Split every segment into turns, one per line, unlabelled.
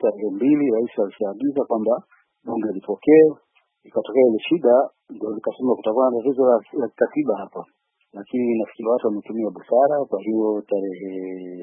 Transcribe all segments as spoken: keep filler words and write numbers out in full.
tarehe mbili rais alishaagiza kwamba bunge lipokee. Ikatokea ile shida, ndio likasema kutakuwa na tatizo la, la katiba hapa, lakini nafikiri watu wametumia busara. Kwa hiyo tarehe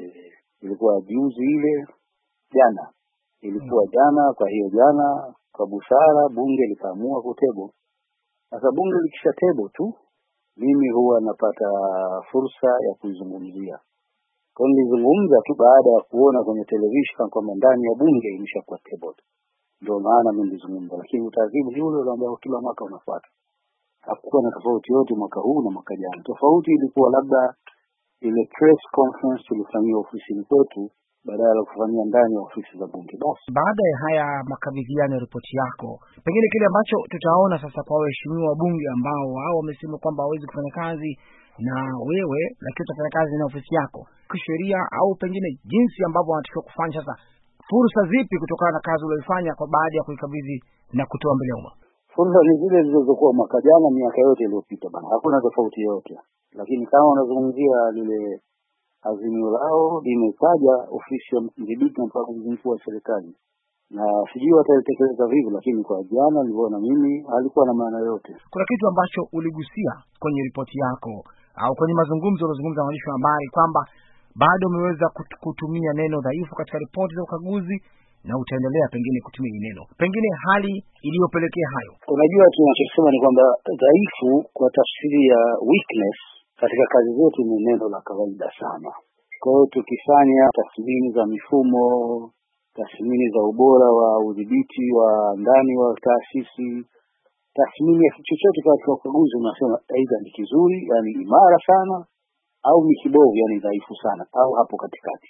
ilikuwa juzi ile jana ilikuwa jana kwa hiyo jana kwa busara bunge likaamua kutebo. Sasa bunge likisha tebo tu, mimi huwa napata fursa ya kuizungumzia. Kwa hiyo nilizungumza tu baada ya kuona kwenye television kwamba ndani ya bunge imeshakuwa tebo. Ndio maana mimi nilizungumza, lakini utaratibu ni ule ambao kila mwaka unafuata. Hakukuwa na tofauti yote mwaka huu na mwaka jana. Tofauti ilikuwa labda ile press conference tulifanyia ofisini kwetu badala ya kufanyia ndani ya ofisi za bunge. Basi
baada ya haya makabidhiano ya ripoti yako, pengine kile ambacho tutaona sasa kwa waheshimiwa wabunge ambao wao wamesema kwamba hawezi kufanya kazi na wewe lakini utafanya kazi na ofisi yako kisheria, au pengine jinsi ambavyo wanatakiwa kufanya sasa, fursa zipi kutokana na kazi uliyofanya kwa baada ya kuikabidhi na kutoa mbele ya umma?
Fursa ni zile zilizokuwa mwaka jana, miaka yote iliyopita bana. Hakuna tofauti yote. Lakini kama unazungumzia lile azimio lao limetaja ofisi ya mdhibiti na mkaguzi mkuu wa serikali, na sijui watatekeleza vipi, lakini kwa jana niliona mimi alikuwa na maana yote.
Kuna kitu ambacho uligusia kwenye ripoti yako au kwenye mazungumzo ulizungumza na waandishi wa habari kwamba bado umeweza kutumia neno dhaifu katika ripoti za ukaguzi na utaendelea pengine kutumia neno. Pengine hali iliyopelekea hayo.
Unajua tunachosema ni kwamba dhaifu kwa tafsiri ya weakness katika kazi zetu ni neno la kawaida sana. Kwa hiyo tukifanya tathmini za mifumo, tathmini za ubora wa udhibiti wa ndani wa taasisi, tathmini ya chochote katika ukaguzi unasema aidha ni kizuri, yani imara sana, au ni kibovu, yani dhaifu sana, au hapo katikati.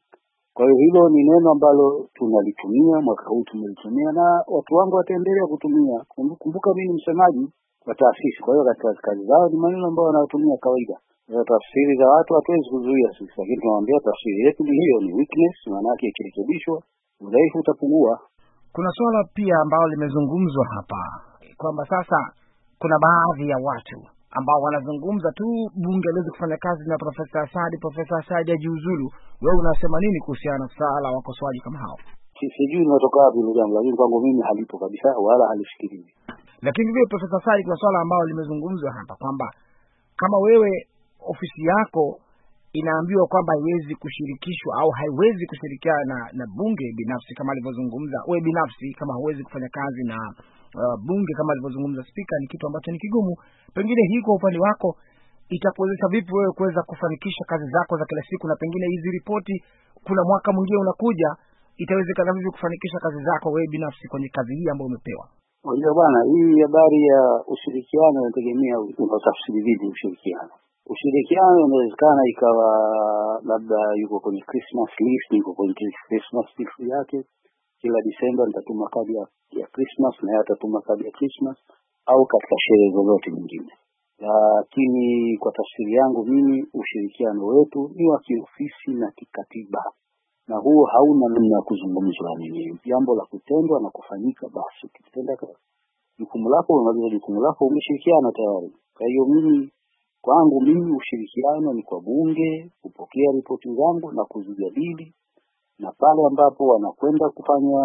Kwa hiyo hilo ni neno ambalo tunalitumia mwaka huu, tumelitumia na watu wangu wataendelea kutumia. Kumbuka mimi ni msemaji wa taasisi, kwa hiyo katika kazi zao ni maneno ambayo wanatumia kawaida. Ya tafsiri za watu hatuwezi kuzuia sisi, lakini tunawaambia tafsiri yetu ni hiyo, ni weakness, maana yake ikirekebishwa udhaifu utapungua.
Kuna swala pia ambalo limezungumzwa hapa kwamba sasa kuna baadhi ya watu ambao wanazungumza tu bunge liweze kufanya kazi na Profesa Asadi, Profesa Asadi ajiuzulu. Wewe unasema nini kuhusiana na swala la wakosoaji kama hao?
Sijui natoka wapi hilo jambo, lakini kwangu mimi halipo kabisa wala halifikiriwi.
Lakini vile Profesa Asadi, kuna swala ambalo limezungumzwa hapa kwamba kama wewe ofisi yako inaambiwa kwamba haiwezi kushirikishwa au haiwezi kushirikiana na, na bunge binafsi kama alivyozungumza wewe binafsi, kama huwezi kufanya kazi na uh, bunge kama alivyozungumza speaker, ni kitu ambacho ni kigumu. Pengine hii kwa upande wako itakuwezesha vipi wewe kuweza kufanikisha kazi zako za kila siku, na pengine hizi ripoti kuna mwaka mwingine unakuja, itawezekana vipi kufanikisha kazi zako wewe binafsi kwenye kazi hii ambayo umepewa?
Ndio bwana, hii habari ya ushirikiano inategemea unatafsiri vipi ushirikiano. Ushirikiano inawezekana ikawa labda yuko kwenye Christmas list, yuko kwenye Christmas list yake, kila December nitatuma kadi ya, ya Christmas na atatuma kadi ya Christmas, au katika sherehe zozote nyingine. Lakini kwa tafsiri yangu mimi ushirikiano wetu ni wa kiofisi na kikatiba, na huo hauna namna ya kuzungumzwa. Ni jambo la kutendwa na kufanyika. Basi ukitenda jukumu lako, unajua jukumu lako, umeshirikiana tayari. Kwa hiyo mimi kwangu mimi ushirikiano ni kwa bunge kupokea ripoti zangu na kuzijadili, na pale ambapo wanakwenda kufanya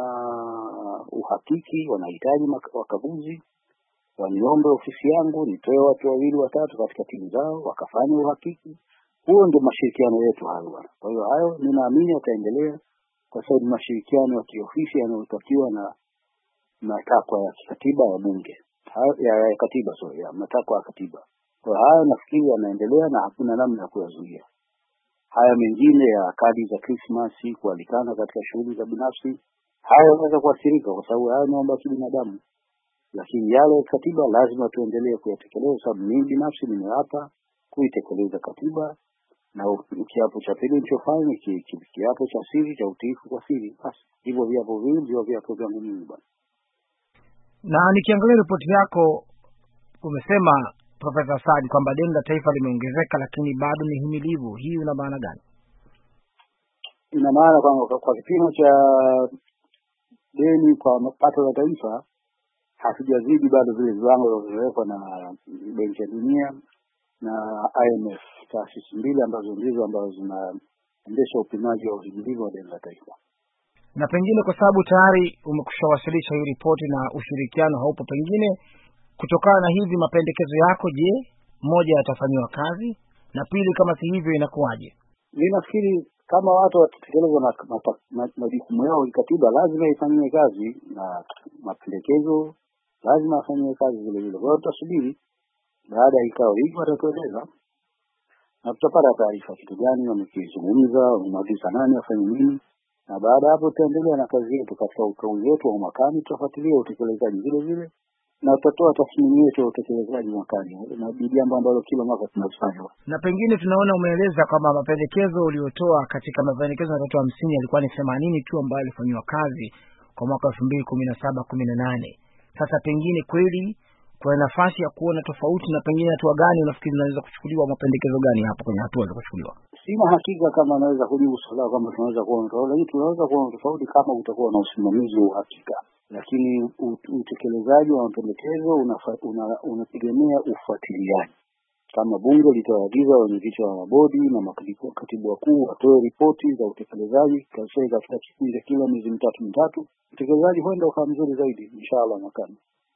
uhakiki, wanahitaji wakaguzi, waniombe ofisi yangu nitoe watu wawili watatu katika timu zao wakafanya uhakiki. Huo ndio mashirikiano yetu hayo. Kwa hiyo hayo ninaamini yataendelea, kwa sababu mashirikiano ya kiofisi yanayotakiwa na matakwa ya katiba ya bunge ya, ya katiba sorry ya matakwa ya katiba. Kwa hayo nafikiri yanaendelea na hakuna namna ya kuyazuia. Haya mengine ya kadi za Christmas, kualikana katika shughuli za binafsi, hayo yanaweza kuathirika kwa sababu hayo ni mambo ya kibinadamu. Lakini yale katiba lazima tuendelee kuyatekeleza, sababu mimi binafsi nimeapa kuitekeleza katiba, na kiapo cha pili nilichofanya kiapo cha siri cha utiifu kwa siri. Basi hivyo viapo vingi ndio viapo vyangu mimi bwana.
Na nikiangalia ripoti yako umesema Profesa Asadi kwamba deni la taifa limeongezeka lakini bado ni himilivu. Hii una maana gani?
Ina maana kwamba kwa kipimo cha deni kwa mapato ya taifa hatujazidi bado vile viwango vilivyowekwa na Benki ya Dunia na I M F, taasisi mbili ambazo ndizo ambazo zinaendesha upimaji wa uhimilivu wa deni la taifa.
Na pengine kwa sababu tayari umekushawasilisha hii ripoti na ushirikiano haupo, pengine kutokana na hivi mapendekezo yako, je, moja yatafanywa kazi, na pili kama si hivyo inakuwaje?
Mimi nafikiri kama watu watatekeleza majukumu yao kikatiba, lazima ifanywe kazi, na mapendekezo lazima afanywe kazi vile vile. Kwa hiyo tutasubiri baada ya kikao hiki watatueleza, na tutapata taarifa kitu gani wamekizungumza, wamemaliza nani afanye nini, na baada hapo tutaendelea na kazi yetu katika ukao wetu wa mwakani. Tutafuatilia utekelezaji vile vile na tutatoa tathmini yetu ya utekelezaji mwakani, na jambo ambalo kila mwaka tunafanya.
Na pengine tunaona umeeleza kwamba mapendekezo uliotoa katika mapendekezo ya hamsini yalikuwa ni themanini tu ambayo yalifanywa kazi kwa mwaka elfu mbili kumi na saba kumi na nane. Sasa pengine kweli kwa nafasi ya kuona tofauti, na pengine hatua gani unafikiri zinaweza kuchukuliwa, mapendekezo gani hapo kwenye hatua za kuchukuliwa?
Sina hakika kama naweza kujibu swali kama tunaweza kuona tofauti, lakini tunaweza kuona tofauti kama utakuwa na usimamizi wa hakika. Lakini utekelezaji wa mapendekezo unategemea una, ufuatiliaji. Kama bunge litaagiza wenyeviti wa mabodi na makatibu wakuu watoe ripoti za utekelezaji katika kipindi cha kila miezi mitatu mitatu, utekelezaji huenda ukawa mzuri zaidi inshallah mwakani.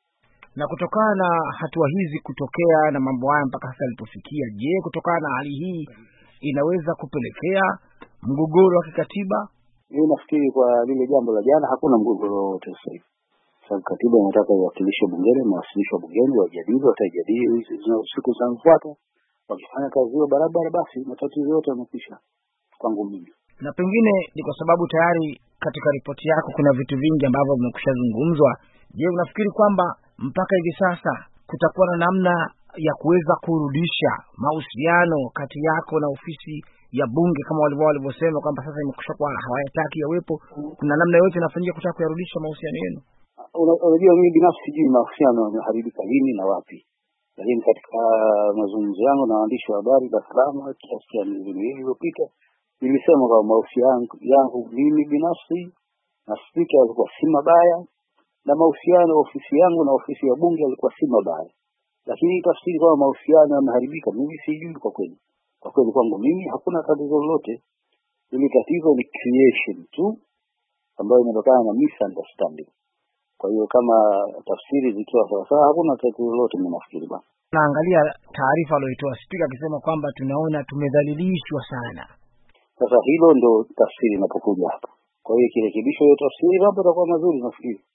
Na kutokana na hatua hizi kutokea na mambo haya mpaka sasa yalipofikia, je, kutokana na hali hii inaweza kupelekea mgogoro wa kikatiba?
Mimi nafikiri kwa lile jambo la jana hakuna mgogoro wote sasa hivi. Sababu katiba inataka iwakilishwe bungeni, mawasilishwe bungeni, wajadili, watajadili hizi siku zinazofuata. Wakifanya kazi hiyo barabara, basi matatizo yote yamekwisha kwangu mimi.
Na pengine ni kwa sababu tayari katika ripoti yako kuna vitu vingi ambavyo vimekushazungumzwa. Je, unafikiri kwamba mpaka hivi sasa kutakuwa na namna ya kuweza kurudisha mahusiano kati yako na ofisi ya bunge kama walivyo walivyosema kwamba sasa imekwishakuwa hawayataki yawepo? Kuna namna yote inafanyika kutaka kuyarudisha mahusiano yenu?
Unajua, mimi binafsi sijui mahusiano yameharibika lini na wapi, lakini katika mazungumzo yangu na waandishi wa habari Dar es Salaam kiasi cha miezi miwili iliyopita, nilisema kwamba mahusiano yangu mimi binafsi na spika yalikuwa si mabaya, na mahusiano ya ofisi yangu na ofisi ya bunge yalikuwa si mabaya. Lakini tafsiri kwamba mahusiano yameharibika, mimi sijui kwa kweli. Kwa kweli kwangu mimi hakuna tatizo lolote. Ile tatizo ni creation tu ambayo inatokana na misunderstanding. Kwa hiyo kama tafsiri zikiwa sawa sawa, hakuna tatizo lolote mimi nafikiri bwana.
Naangalia taarifa aliyotoa spika akisema kwamba tunaona tumedhalilishwa sana.
Sasa hilo ndo tafsiri inapokuja hapa. Kwa hiyo kirekebisho ya tafsiri hapo itakuwa mazuri nafikiri.